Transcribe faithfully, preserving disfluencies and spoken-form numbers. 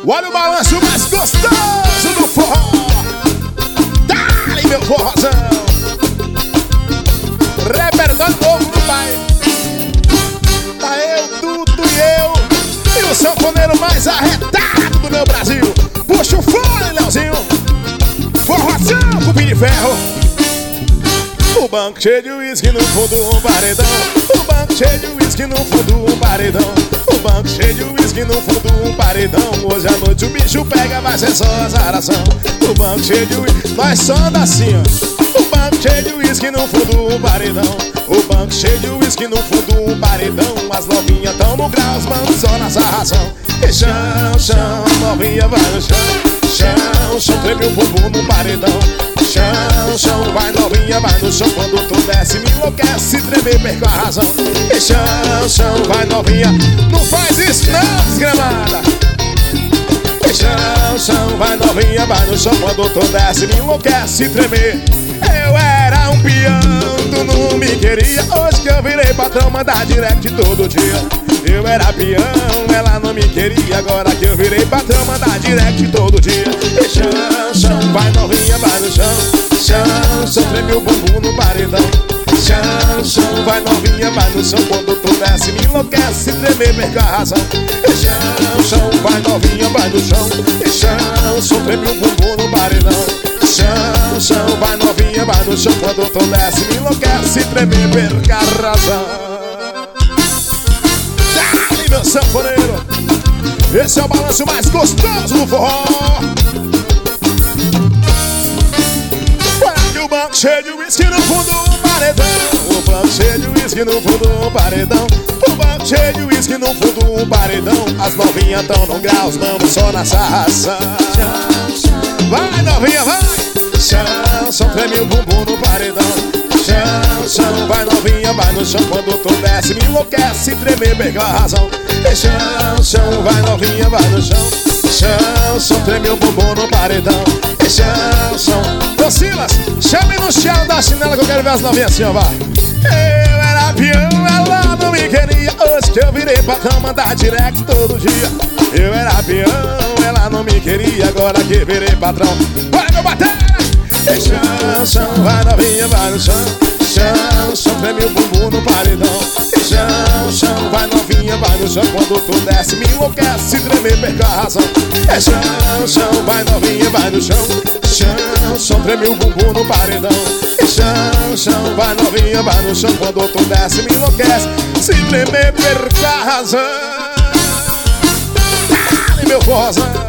Olha o balanço mais gostoso do forró. Dá-lhe, meu forrozão. Repertório novo do pai. Tá eu, Dudu e eu, e o sanfoneiro mais arretado do meu Brasil. Puxa o fone, Leozinho. Forrozão, cupim de ferro. O banco cheio de uísque no fundo, um paredão. O banco cheio de uísque no fundo, um paredão. O banco cheio de uísque no fundo, um paredão. Hoje à noite o bicho pega, vai ser só azaração. O banco cheio de uísque, nós só anda assim, ó. O banco cheio de uísque no fundo, um paredão. O banco cheio de uísque no fundo, um paredão. As novinhas tão no grau, os manos só na sarração. E chão, chão, novinha vai no chão. Chão, chão, treme o bumbum no paredão. Chão, chão, vai novinha, vai no chão. Quando tu desce, me enlouquece, tremer, perco a razão. E chão, chão, vai novinha, não faz isso não, desgramada. E chão, chão, vai novinha, vai no chão. Quando tu desce, me enlouquece, tremer. Eu era um peão, tu não me queria. Hoje que eu virei patrão, mandar direct todo dia. Eu era peão, ela não me queria. Agora que eu virei patrão, mandar direct todo dia. E chão, chão, vai novinha, vai no chão. Chão, chão, treme o bumbum no paredão. Chão, chão, vai novinha, vai no chão. Quando tu desce, me enlouquece, tremer, perca a razão. E chão, chão, vai novinha, vai no chão. E chão, chão, treme o bumbum no paredão. Chão, chão, vai novinha, vai no chão. Quando tu desce, me enlouquece, tremer, perca a razão. Dá-lhe, meu sanfoneiro. Esse é o balanço mais gostoso do forró. O banco cheio de uísque no fundo, um paredão. O banco cheio de uísque no fundo, um paredão. O banco cheio de uísque no fundo, um paredão. As novinhas tão no grau, os manos só na sarração. Vai novinha, vai. Chão, chão, treme o bumbum no paredão. Chão, chão, vai novinha, vai no chão. Quando tu desce, me enlouquece, tremer, pega a razão. E chão, chão, vai novinha, vai no chão. Chão, chão, treme o bumbum no paredão. E chão, chão. Ô Silas, chame no chão da chinela que eu quero ver as novinhas assim, ó, vai. Eu era peão, ela não me queria. Hoje que eu virei patrão, mandar direct todo dia. Eu era peão, ela não me queria. Agora que virei patrão, vai meu bater. E chão, chão, vai novinha, vai no chão. Chão, chão, treme o bumbum no paredão. E chão, chão, vai novinha, vai no chão. Quando tu desce, me enlouquece, tremer, perca a razão. E chão, chão, vai novinha, vai no chão. Chão, chão, treme o bumbum no paredão. E chão, chão, vai novinha, vai no chão. Quando tu desce, me enlouquece, se tremer, perca a razão. Dá-lhe, meu forrozão.